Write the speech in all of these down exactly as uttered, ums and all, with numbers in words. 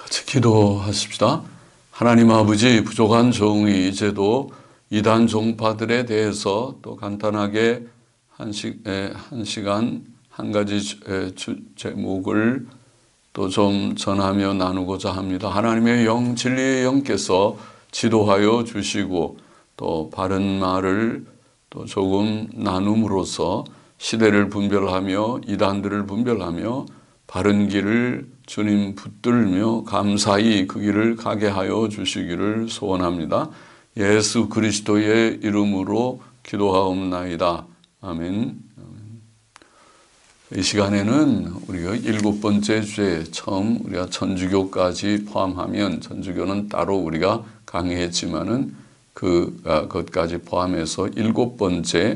같이 기도하십시다. 하나님 아버지, 부족한 종이 이제도 이단 종파들에 대해서 또 간단하게 한, 시, 에, 한 시간 한 가지 에, 주, 제목을 또 좀 전하며 나누고자 합니다. 하나님의 영, 진리의 영께서 지도하여 주시고 또 바른 말을 또 조금 나눔으로써 시대를 분별하며 이단들을 분별하며 바른 길을 주님 붙들며 감사히 그 길을 가게 하여 주시기를 소원합니다. 예수 그리스도의 이름으로 기도하옵나이다. 아멘. 이 시간에는 우리가 일곱 번째 주에 처음 우리가 천주교까지 포함하면, 천주교는 따로 우리가 강의했지만은 그 것까지 포함해서 일곱 번째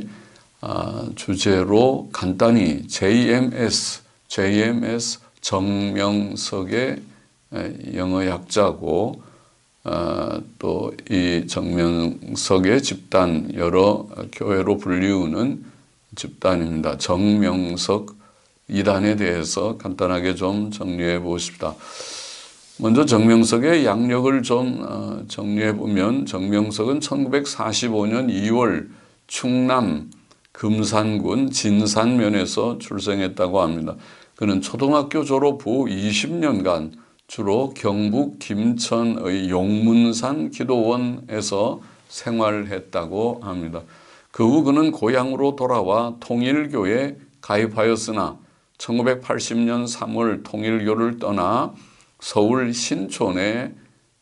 주제로 간단히 제이엠에스, 제이엠에스 정명석의 영어 약자고, 또 이 정명석의 집단, 여러 교회로 불리우는 집단입니다. 정명석 이단에 대해서 간단하게 좀 정리해 보십시다. 먼저 정명석의 양력을 좀 정리해 보면, 정명석은 천구백사십오 년 이월 충남 금산군 진산면에서 출생했다고 합니다. 그는 초등학교 졸업 후 이십 년간 주로 경북 김천의 용문산 기도원에서 생활했다고 합니다. 그 후 그는 고향으로 돌아와 통일교에 가입하였으나 천구백팔십 년 삼월 통일교를 떠나 서울 신촌에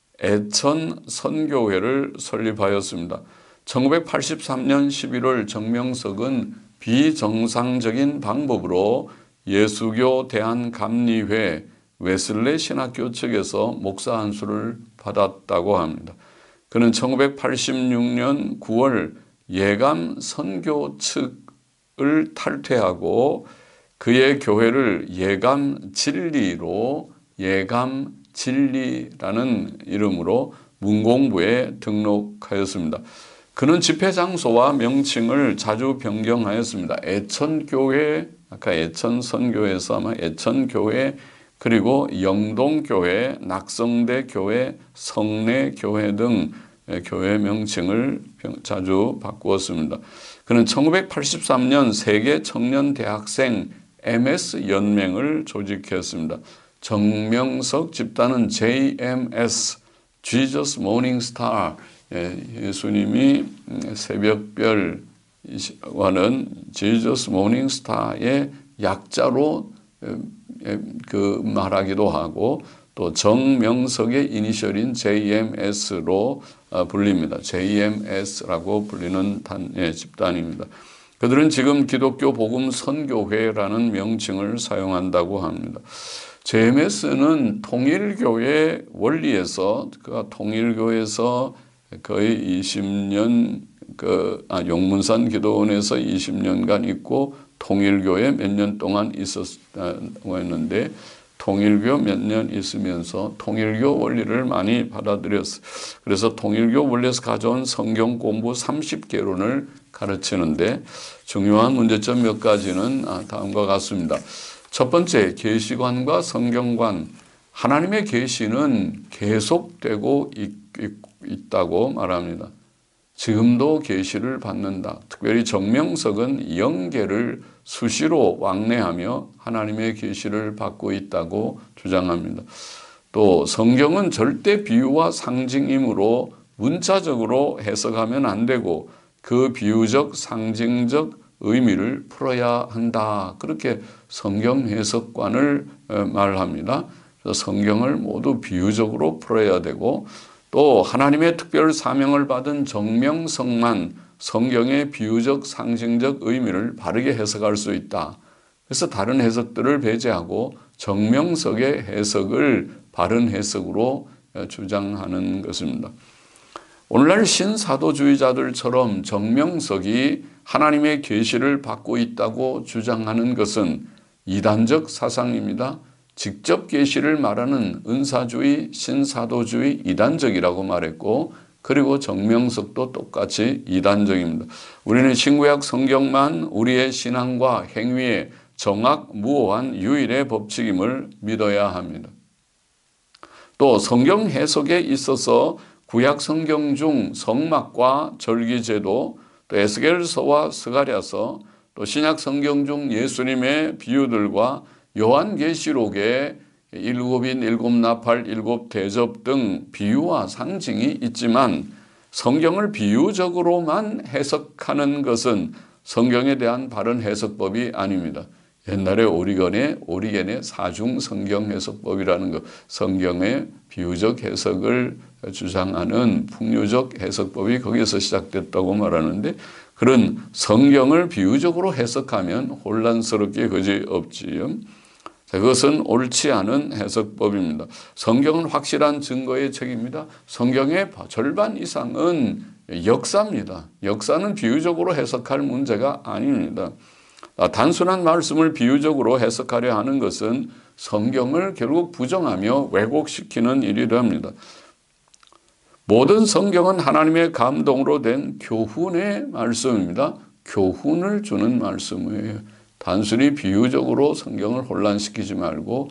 애천 선교회를 설립하였습니다. 천구백팔십삼 년 십일월 정명석은 비정상적인 방법으로 예수교 대한감리회 웨슬레 신학교 측에서 목사 안수를 받았다고 합니다. 그는 천구백팔십육 년 구월 예감 선교 측을 탈퇴하고 그의 교회를 예감 진리로, 예감 진리라는 이름으로 문공부에 등록하였습니다. 그는 집회 장소와 명칭을 자주 변경하였습니다. 애천교회, 아까 애천선교회에서 아마 애천교회, 그리고 영동교회, 낙성대교회, 성내교회 등 교회 명칭을 자주 바꾸었습니다. 그는 천구백팔십삼 년 세계 청년 대학생 엠에스 연맹을 조직했습니다. 정명석 집단은 제이엠에스, Jesus Morning Star, 예수님이 새벽별과는 Jesus Morning Star의 약자로 그 말하기도 하고, 또 정명석의 이니셜인 제이엠에스로 불립니다. 제이엠에스라고 불리는 단, 예, 집단입니다. 그들은 지금 기독교 복음 선교회라는 명칭을 사용한다고 합니다. 제이엠에스는 통일교회 원리에서, 그 통일교에서 거의 이십 년, 그, 아, 용문산 기도원에서 이십 년간 있고, 통일교에 몇 년 동안 있었다고 했는데, 통일교 몇 년 있으면서 통일교 원리를 많이 받아들였어요. 그래서 통일교 원리에서 가져온 성경 공부 삼십 개론을 가르치는데, 중요한 문제점 몇 가지는 다음과 같습니다. 첫 번째, 계시관과 성경관. 하나님의 계시는 계속되고 있, 있, 있다고 말합니다. 지금도 계시를 받는다. 특별히 정명석은 영계를 수시로 왕래하며 하나님의 계시를 받고 있다고 주장합니다. 또 성경은 절대 비유와 상징이므로 문자적으로 해석하면 안 되고 그 비유적 상징적 의미를 풀어야 한다. 그렇게 성경 해석관을 말합니다. 그래서 성경을 모두 비유적으로 풀어야 되고, 또 하나님의 특별 사명을 받은 정명석만 성경의 비유적 상징적 의미를 바르게 해석할 수 있다. 그래서 다른 해석들을 배제하고 정명석의 해석을 바른 해석으로 주장하는 것입니다. 오늘날 신사도주의자들처럼 정명석이 하나님의 계시를 받고 있다고 주장하는 것은 이단적 사상입니다. 직접 계시를 말하는 은사주의, 신사도주의, 이단적이라고 말했고, 그리고 정명석도 똑같이 이단적입니다. 우리는 신구약 성경만 우리의 신앙과 행위의 정확무오한 유일의 법칙임을 믿어야 합니다. 또 성경 해석에 있어서 구약 성경 중 성막과 절기제도, 또 에스겔서와 스가랴서, 또 신약 성경 중 예수님의 비유들과 요한계시록의 일곱인, 일곱 나팔, 일곱 대접 등 비유와 상징이 있지만 성경을 비유적으로만 해석하는 것은 성경에 대한 바른 해석법이 아닙니다. 옛날에 오리건의 오리겐의 사중 성경 해석법이라는 것, 성경의 비유적 해석을 주장하는 풍류적 해석법이 거기에서 시작됐다고 말하는데, 그런 성경을 비유적으로 해석하면 혼란스럽게 그지없지요. 그것은 옳지 않은 해석법입니다. 성경은 확실한 증거의 책입니다. 성경의 절반 이상은 역사입니다. 역사는 비유적으로 해석할 문제가 아닙니다. 단순한 말씀을 비유적으로 해석하려 하는 것은 성경을 결국 부정하며 왜곡시키는 일이랍니다. 모든 성경은 하나님의 감동으로 된 교훈의 말씀입니다. 교훈을 주는 말씀이에요. 단순히 비유적으로 성경을 혼란시키지 말고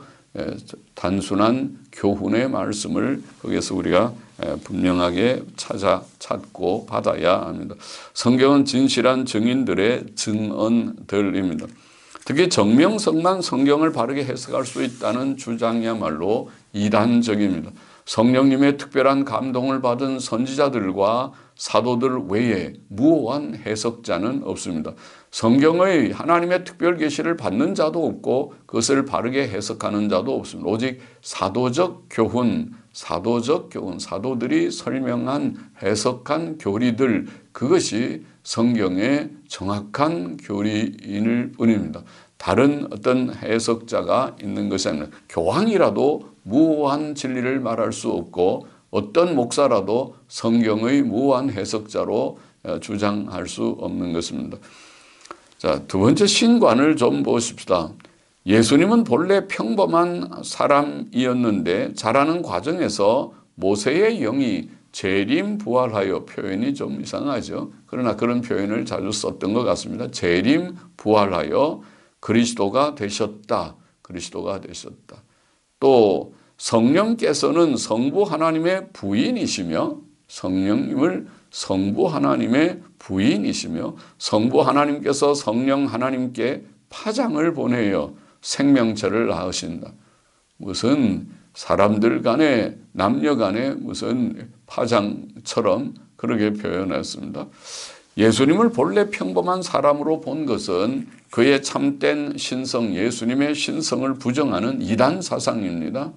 단순한 교훈의 말씀을 거기에서 우리가 분명하게 찾아 찾고 받아야 합니다. 성경은 진실한 증인들의 증언들입니다. 특히 정명석만 성경을 바르게 해석할 수 있다는 주장이야말로 이단적입니다. 성령님의 특별한 감동을 받은 선지자들과 사도들 외에 무오한 해석자는 없습니다. 성경의 하나님의 특별 계시를 받는 자도 없고 그것을 바르게 해석하는 자도 없습니다. 오직 사도적 교훈, 사도적 교훈, 사도들이 설명한 해석한 교리들, 그것이 성경의 정확한 교리일 뿐입니다. 다른 어떤 해석자가 있는 것이 아니라 교황이라도 무오한 진리를 말할 수 없고 어떤 목사라도 성경의 무오한 해석자로 주장할 수 없는 것입니다. 자, 두 번째 신관을 좀 보십시다. 예수님은 본래 평범한 사람이었는데 자라는 과정에서 모세의 영이 재림 부활하여, 표현이 좀 이상하죠. 그러나 그런 표현을 자주 썼던 것 같습니다. 재림 부활하여 그리스도가 되셨다. 그리스도가 되셨다. 또 성령께서는 성부 하나님의 부인이시며, 성령님을 성부 하나님의 부인이시며 성부 하나님께서 성령 하나님께 파장을 보내어 생명체를 낳으신다. 무슨 사람들 간에, 남녀 간에 무슨 파장처럼 그렇게 표현했습니다. 예수님을 본래 평범한 사람으로 본 것은 그의 참된 신성, 예수님의 신성을 부정하는 이단 사상입니다.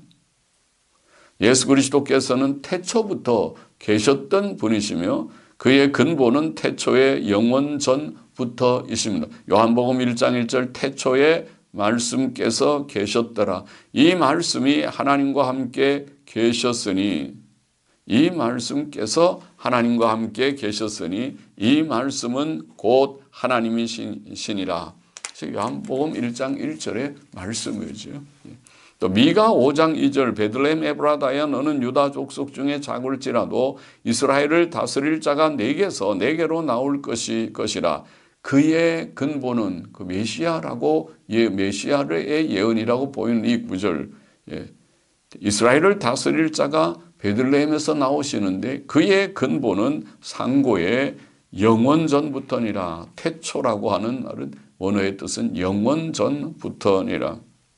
예수 그리스도께서는 태초부터 계셨던 분이시며 그의 근본은 태초의 영원 전부터 있습니다. 요한복음 일 장 일 절 태초에 말씀께서 계셨더라. 이 말씀이 하나님과 함께 계셨으니, 이 말씀께서 하나님과 함께 계셨으니 이 말씀은 곧 하나님이시니라. 요한복음 일 장 일 절의 말씀이죠. 또 미가 오 장 이 절 베들레헴 에브라다야 너는 유다 족속 중에 작을지라도 이스라엘을 다스릴 자가 내게서 내게로 나올 것이 것이라. 그의 근본은 그 메시아라고, 예, 메시아의 예언이라고 보이는 이 구절, 예, 이스라엘을 다스릴 자가 베들레헴에서 나오시는데 그의 근본은 상고의 영원전부터니라. 태초라고 하는 말은 원어의 뜻은 영원전부터니라.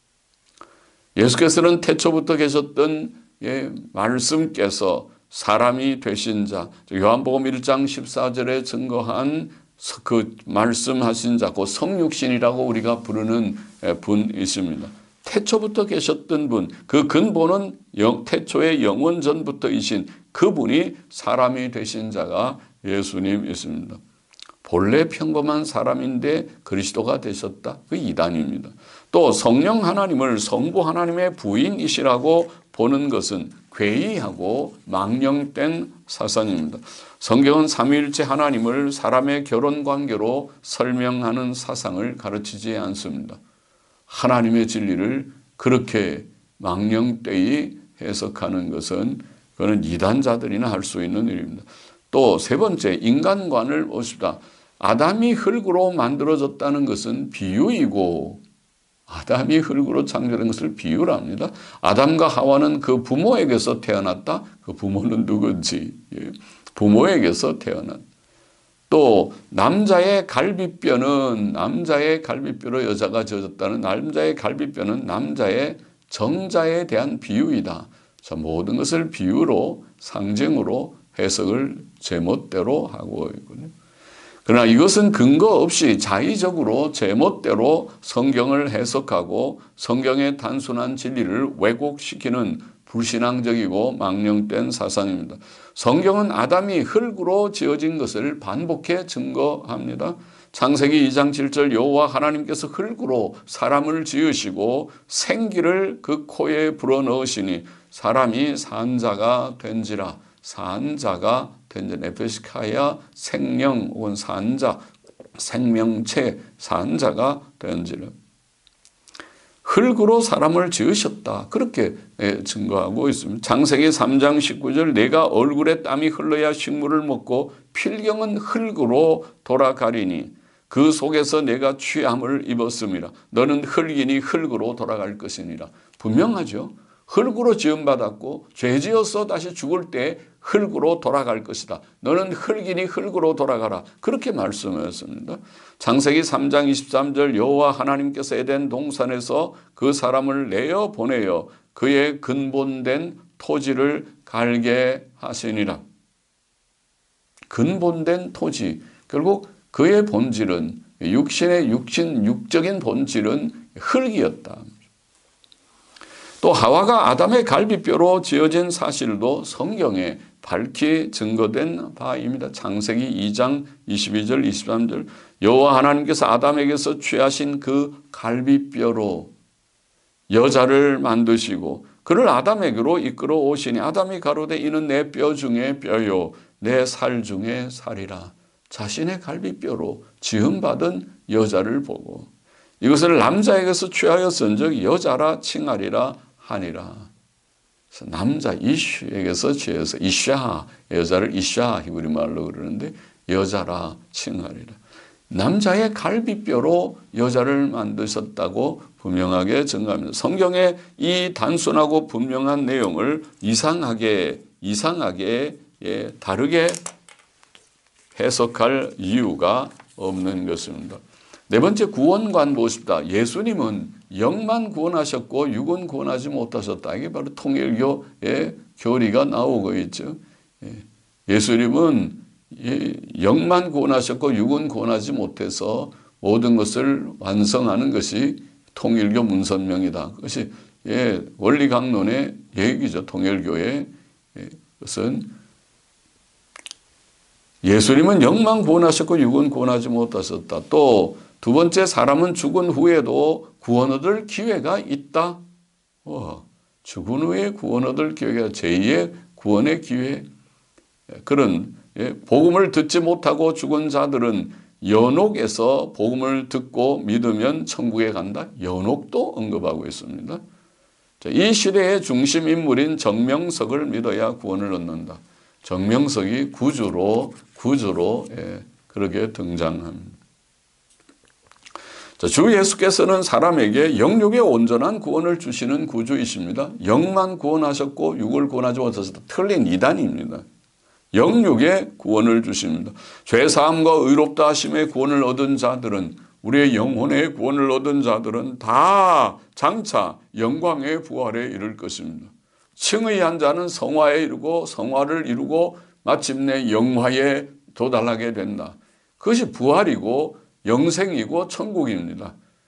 예수께서는 태초부터 계셨던 예, 말씀께서 사람이 되신 자, 요한복음 일 장 십사 절에 증거한 그 말씀하신 자, 그 성육신이라고 우리가 부르는 분이십니다. 태초부터 계셨던 분, 그 근본은 영, 태초의 영원전부터이신 그분이 사람이 되신 자가 예수님이십니다. 본래 평범한 사람인데 그리스도가 되셨다. 그 이단입니다. 또 성령 하나님을 성부 하나님의 부인이시라고 보는 것은 괴이하고 망령된 사상입니다. 성경은 삼위일체 하나님을 사람의 결혼 관계로 설명하는 사상을 가르치지 않습니다. 하나님의 진리를 그렇게 망령되이 해석하는 것은 그건 이단자들이나 할 수 있는 일입니다. 또 세 번째, 인간관을 보십시다. 아담이 흙으로 만들어졌다는 것은 비유이고 아담이 흙으로 창조된 것을 비유를 합니다. 아담과 하와는 그 부모에게서 태어났다. 그 부모는 누군지. 예. 부모에게서 태어났다. 또 남자의 갈비뼈는 남자의 갈비뼈로 여자가 지어졌다는 남자의 갈비뼈는 남자의 정자에 대한 비유이다. 자, 모든 것을 비유로 상징으로 해석을 제멋대로 하고 있군요. 그러나 이것은 근거 없이 자의적으로 제멋대로 성경을 해석하고 성경의 단순한 진리를 왜곡시키는 불신앙적이고 망령된 사상입니다. 성경은 아담이 흙으로 지어진 것을 반복해 증거합니다. 창세기 이 장 칠 절 여호와 하나님께서 흙으로 사람을 지으시고 생기를 그 코에 불어넣으시니 사람이 산자가 된지라. 산자가 된지라. 에피스카야 생명 혹은 산자 생명체 산자가 된지라. 흙으로 사람을 지으셨다. 그렇게 증거하고 있습니다. 창세기 삼 장 십구 절 내가 얼굴에 땀이 흘러야 식물을 먹고 필경은 흙으로 돌아가리니 그 속에서 내가 취함을 입었음이라. 너는 흙이니 흙으로 돌아갈 것이니라. 분명하죠. 흙으로 지음받았고 죄지어서 다시 죽을 때 흙으로 돌아갈 것이다. 너는 흙이니 흙으로 돌아가라. 그렇게 말씀하였습니다. 창세기 삼 장 이십삼 절 여호와 하나님께서 에덴 동산에서 그 사람을 내어 보내어 그의 근본된 토지를 갈게 하시니라. 근본된 토지. 결국 그의 본질은 육신의 육신 육적인 본질은 흙이었다. 또 하와가 아담의 갈비뼈로 지어진 사실도 성경에 밝히 증거된 바입니다. 창세기 이 장 이십이 절 이십삼 절 여호와 하나님께서 아담에게서 취하신 그 갈비뼈로 여자를 만드시고 그를 아담에게로 이끌어 오시니 아담이 가로되 이는 내 뼈 중에 뼈요 내 살 중에 살이라. 자신의 갈비뼈로 지음받은 여자를 보고 이것을 남자에게서 취하였은즉 여자라 칭하리라 하니라. 그래서 남자 이슈에게서 취해서 이샤 여자를 이샤 히브리 말로 그러는데 여자라 칭하리라. 남자의 갈비뼈로 여자를 만드셨다고 분명하게 증거합니다. 성경의 이 단순하고 분명한 내용을 이상하게 이상하게 예, 다르게 해석할 이유가 없는 것입니다. 네 번째 구원관 보십시다. 예수님은 영만 구원하셨고 육은 구원하지 못하셨다. 이게 바로 통일교의 교리가 나오고 있죠. 예수님은 영만 구원하셨고 육은 구원하지 못해서 모든 것을 완성하는 것이 통일교 문선명이다. 그것이 원리 강론의 얘기죠. 통일교의 것은 예수님은 영만 구원하셨고 육은 구원하지 못하셨다. 또 두 번째 사람은 죽은 후에도 구원 얻을 기회가 있다. 어, 죽은 후에 구원 얻을 기회가 제이의 구원의 기회. 그런 예, 복음을 듣지 못하고 죽은 자들은 연옥에서 복음을 듣고 믿으면 천국에 간다. 연옥도 언급하고 있습니다. 자, 이 시대의 중심 인물인 정명석을 믿어야 구원을 얻는다. 정명석이 구주로 구주로 예, 그렇게 등장합니다. 자, 주 예수께서는 사람에게 영육의 온전한 구원을 주시는 구주이십니다. 영만 구원하셨고 육을 구원하지 못하셨다. 틀린 이단입니다. 영육의 구원을 주십니다. 죄사함과 의롭다 하심의 구원을 얻은 자들은 우리의 영혼의 구원을 얻은 자들은 다 장차 영광의 부활에 이를 것입니다. 칭의한 자는 성화에 이르고 성화를 이루고 마침내 영화에 도달하게 된다. 그것이 부활이고 영생이고 천국입니다.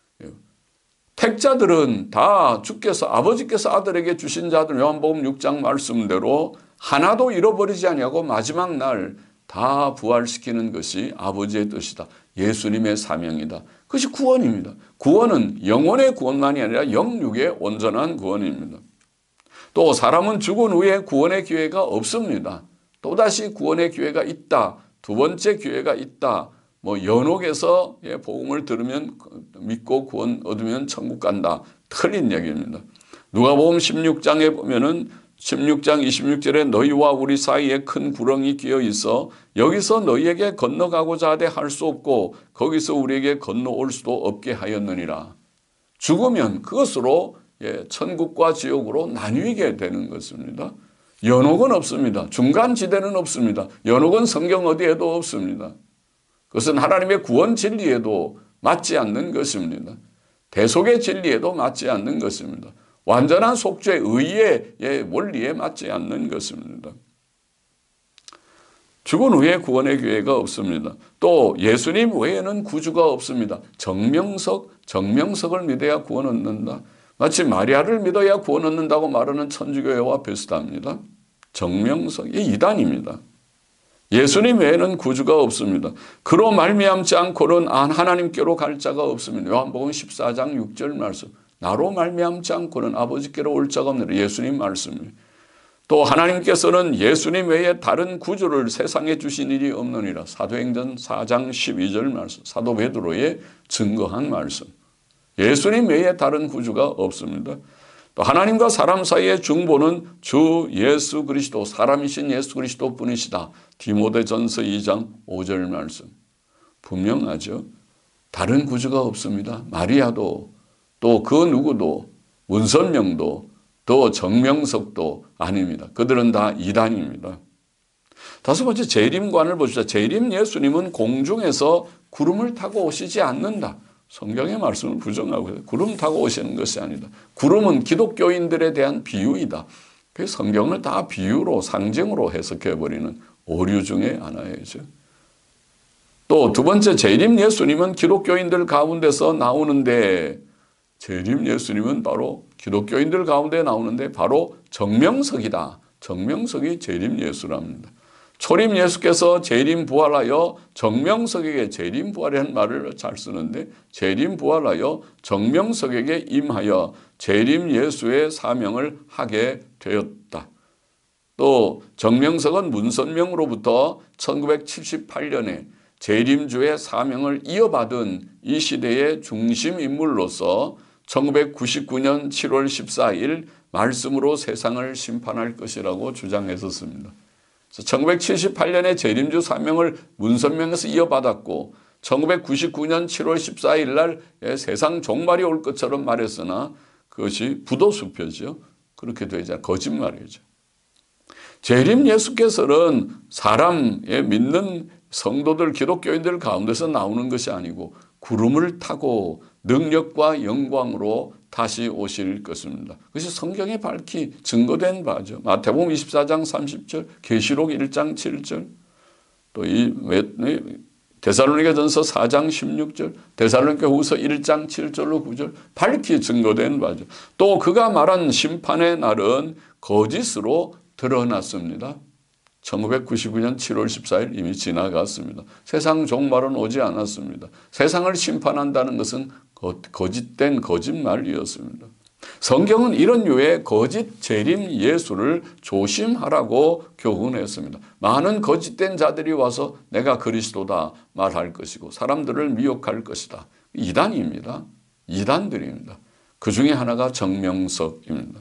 택자들은 다 주께서 아버지께서 아들에게 주신 자들 요한복음 육 장 말씀대로 하나도 잃어버리지 아니하고 마지막 날 다 부활시키는 것이 아버지의 뜻이다. 예수님의 사명이다. 그것이 구원입니다. 구원은 영혼의 구원만이 아니라 영육의 온전한 구원입니다. 또 사람은 죽은 후에 구원의 기회가 없습니다. 또다시 구원의 기회가 있다. 두 번째 기회가 있다. 뭐 연옥에서 복음을 들으면 믿고 구원 얻으면 천국 간다. 틀린 얘기입니다. 누가복음 십육 장에 보면은 십육 장 이십육 절에 너희와 우리 사이에 큰 구렁이 끼어 있어 여기서 너희에게 건너가고자 하되 할 수 없고 거기서 우리에게 건너올 수도 없게 하였느니라. 죽으면 그것으로 예, 천국과 지옥으로 나뉘게 되는 것입니다. 연옥은 없습니다. 중간지대는 없습니다. 연옥은 성경 어디에도 없습니다. 그것은 하나님의 구원 진리에도 맞지 않는 것입니다. 대속의 진리에도 맞지 않는 것입니다. 완전한 속죄 의의 원리에 맞지 않는 것입니다. 죽은 후에 구원의 기회가 없습니다. 또 예수님 외에는 구주가 없습니다. 정명석, 정명석을 믿어야 구원 얻는다. 마치 마리아를 믿어야 구원 얻는다고 말하는 천주교회와 비슷합니다. 정명석이 이단입니다. 예수님 외에는 구주가 없습니다. 그로 말미암지 않고는 하나님께로 갈 자가 없습니다. 요한복음 십사 장 육 절 말씀. 나로 말미암지 않고는 아버지께로 올 자가 없느니라. 예수님 말씀입니다. 또 하나님께서는 예수님 외에 다른 구주를 세상에 주신 일이 없느니라. 사도행전 사 장 십이 절 말씀. 사도 베드로의 증거한 말씀. 예수님 외에 다른 구주가 없습니다. 또 하나님과 사람 사이의 중보는 주 예수 그리스도, 사람이신 예수 그리스도 뿐이시다. 디모데전서 이 장 오 절 말씀. 분명하죠. 다른 구주가 없습니다. 마리아도 또 그 누구도 문선명도 또 정명석도 아닙니다. 그들은 다 이단입니다. 다섯 번째 재림관을 보시죠. 재림 예수님은 공중에서 구름을 타고 오시지 않는다. 성경의 말씀을 부정하고 있어요. 구름 타고 오시는 것이 아니다. 구름은 기독교인들에 대한 비유이다. 그 성경을 다 비유로 상징으로 해석해버리는 오류 중에 하나이죠. 또 두 번째 재림 예수님은 기독교인들 가운데서 나오는데 재림 예수님은 바로 기독교인들 가운데 나오는데 바로 정명석이다. 정명석이 재림 예수랍니다. 초림 예수께서 재림 부활하여 정명석에게 재림 부활이라는 말을 잘 쓰는데 재림 부활하여 정명석에게 임하여 재림 예수의 사명을 하게 되었다. 또 정명석은 문선명으로부터 천구백칠십팔 년에 재림주의 사명을 이어받은 이 시대의 중심 인물로서 천구백구십구 년 칠월 십사일 말씀으로 세상을 심판할 것이라고 주장했었습니다. 천구백칠십팔 년에 재림주 사명을 문선명에서 이어받았고 천구백구십구 년 칠월 십사일 날 세상 종말이 올 것처럼 말했으나 그것이 부도수표죠. 그렇게 되지 거짓말이죠. 재림 예수께서는 사람의 믿는 성도들 기독교인들 가운데서 나오는 것이 아니고 구름을 타고 능력과 영광으로 다시 오실 것입니다. 그것이 성경에 밝히 증거된 바죠. 마태복음 이십사 장 삼십 절, 계시록 일 장 칠 절, 또 이 데살로니가전서 사 장 십육 절, 데살로니가후서 일 장 칠 절로 구 절 밝히 증거된 바죠. 또 그가 말한 심판의 날은 거짓으로 드러났습니다. 천구백구십구 년 칠월 십사일 이미 지나갔습니다. 세상 종말은 오지 않았습니다. 세상을 심판한다는 것은 거짓된 거짓말이었습니다. 성경은 이런 류의 거짓 재림 예수를 조심하라고 교훈했습니다. 많은 거짓된 자들이 와서 내가 그리스도다 말할 것이고 사람들을 미혹할 것이다. 이단입니다. 이단들입니다. 그 중에 하나가 정명석입니다.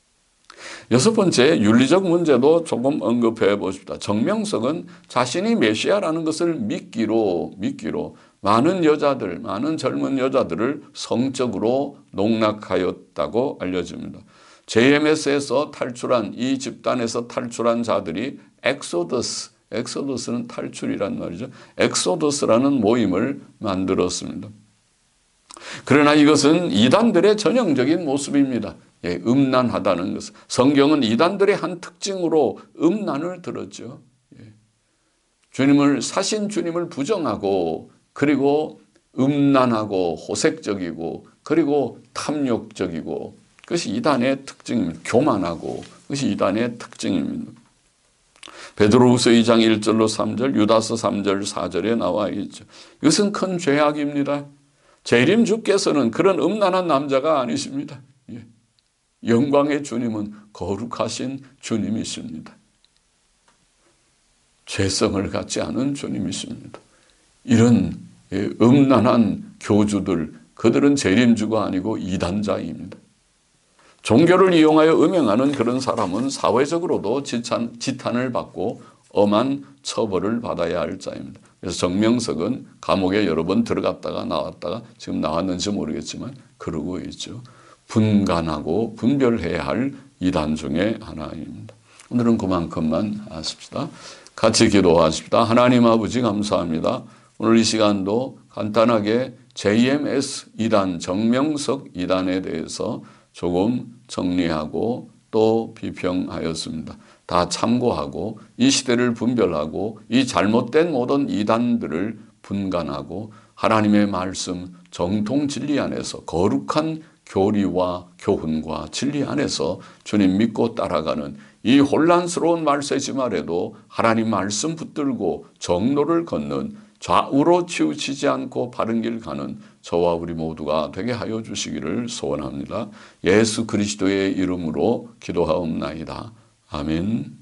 여섯 번째 윤리적 문제도 조금 언급해 보십시다. 정명석은 자신이 메시아라는 것을 믿기로 믿기로 많은 여자들, 많은 젊은 여자들을 성적으로 농락하였다고 알려집니다. 제이엠에스에서 탈출한 이 집단에서 탈출한 자들이 엑소더스, 엑소더스는 탈출이란 말이죠. 엑소더스라는 모임을 만들었습니다. 그러나 이것은 이단들의 전형적인 모습입니다. 예, 음란하다는 것은. 성경은 이단들의 한 특징으로 음란을 들었죠. 예. 주님을, 사신 주님을 부정하고, 그리고 음란하고, 호색적이고, 그리고 탐욕적이고, 그것이 이단의 특징입니다. 교만하고, 그것이 이단의 특징입니다. 베드로후서 이 장 일 절로 삼 절, 유다서 삼 절, 사 절에 나와 있죠. 이것은 큰 죄악입니다. 재림 주께서는 그런 음란한 남자가 아니십니다. 예. 영광의 주님은 거룩하신 주님이십니다. 죄성을 갖지 않은 주님이십니다. 이런 음란한 교주들, 그들은 재림주가 아니고 이단자입니다. 종교를 이용하여 음행하는 그런 사람은 사회적으로도 지탄, 지탄을 받고 엄한 처벌을 받아야 할 자입니다. 그래서 정명석은 감옥에 여러 번 들어갔다가 나왔다가 지금 나왔는지 모르겠지만 그러고 있죠. 분간하고 분별해야 할 이단 중에 하나입니다. 오늘은 그만큼만 하십시다. 같이 기도하십시다. 하나님 아버지 감사합니다. 오늘 이 시간도 간단하게 제이엠에스 이단, 정명석 이단에 대해서 조금 정리하고 또 비평하였습니다. 다 참고하고 이 시대를 분별하고 이 잘못된 모든 이단들을 분간하고 하나님의 말씀 정통 진리 안에서 거룩한 교리와 교훈과 진리 안에서 주님 믿고 따라가는 이 혼란스러운 말세지 말에도 하나님 말씀 붙들고 정로를 걷는 좌우로 치우치지 않고 바른 길 가는 저와 우리 모두가 되게 하여 주시기를 소원합니다. 예수 그리스도의 이름으로 기도하옵나이다. 아멘.